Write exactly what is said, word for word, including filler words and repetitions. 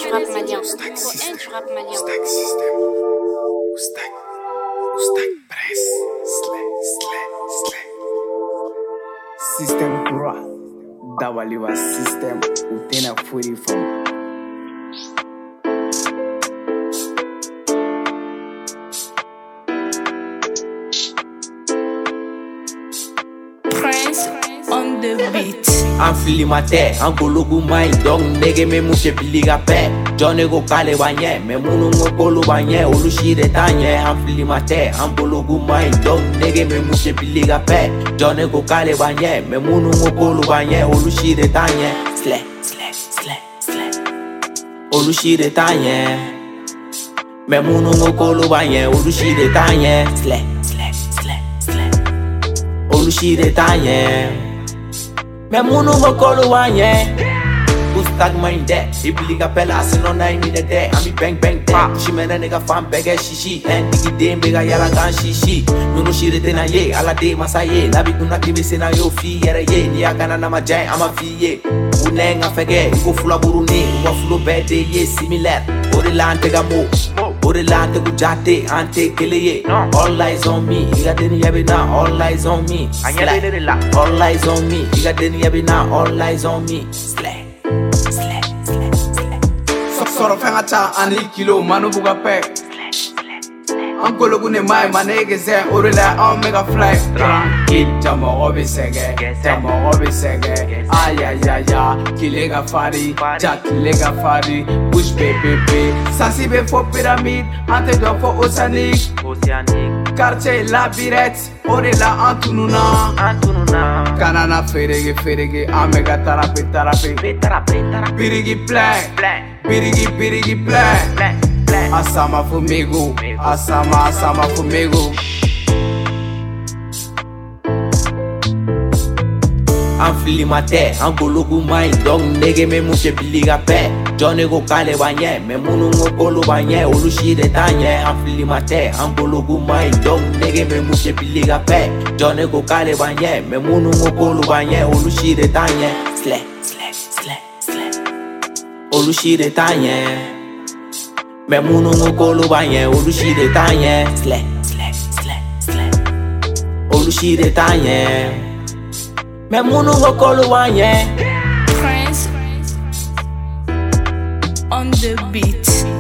du rap malien. Poème du rap malien. Oustak system. Oustak. Oustak press. Slay, slay, slay. System rap. Dawaliwa system. Utena furi from. Prince on the beat. I'm feeling my day, I'm gologu my dog nigga me muche biliga pe. Johnny go kale banye, me munu ngo kolu banye, olushi de tanye. I'm feeling my day, I'm gologu my dog nigga me muche biliga pe. Johnny go kale banye, me munu ngo kolu banye, olushi de tanye. Slay, slay, slay, slay. Olushi de tanye. Me munu ngo kolu banye, olushi de tanye. Slay, slay, slay, slay. Olushi de tanye. Me munu ngo kolu wanye Oustak mind de Ibliga pela sino na imi de de Ami bang bang de Shimena nigga fan bege shishi En digi dem bega yara gan shishi Nunu shire te na ye Ala de masa ye Labi kuna kibi se na yo fi yere ye Ni akana na ma jay ama fi ye Une nga fege Iko fula buru ne Uwa fulo bede ye similar Ore la antega mo Ore la antegu jate Ante kele ye All eyes on me Iga deni yabe na All eyes on me Slay All eyes on me Iga deni yabe na All eyes on me Slay Slay Slay Slay Soro fenga cha ani kilo manu buga pe. Ankolo gune mai manege ze orela on mega fly. Tranquille jamo obi sege jamo obi sege. Ay ay ay ay kilega fari ja kilega fari push baby baby. Sasi be for pyramid ante do for oceanic oceanic. Quartier labyrinthe orela antununa antununa. Kanana ferege ferege amega tarape tarape tarape tarape. Birigi play birigi birigi play. Asama comigo, asama, asama comigo. I'm feeling my day, I'm gologu my dog nigga me muche biliga pe. Johnny go kale banye, me munu ngo kolu banye, olushi de tanye. I'm feeling my day, I'm gologu my dog nigga me muche biliga pe. Johnny go kale banye, me munu ngo kolu banye, olushi de tanye. Slay, slay, slay, slay. Olushi de tanye. Me munu ngo kolu banye, olushi de tanye. Slay, slay, slay, slay. Olushi de tanye. Me munu ngo kolu banye. Prince on the beat.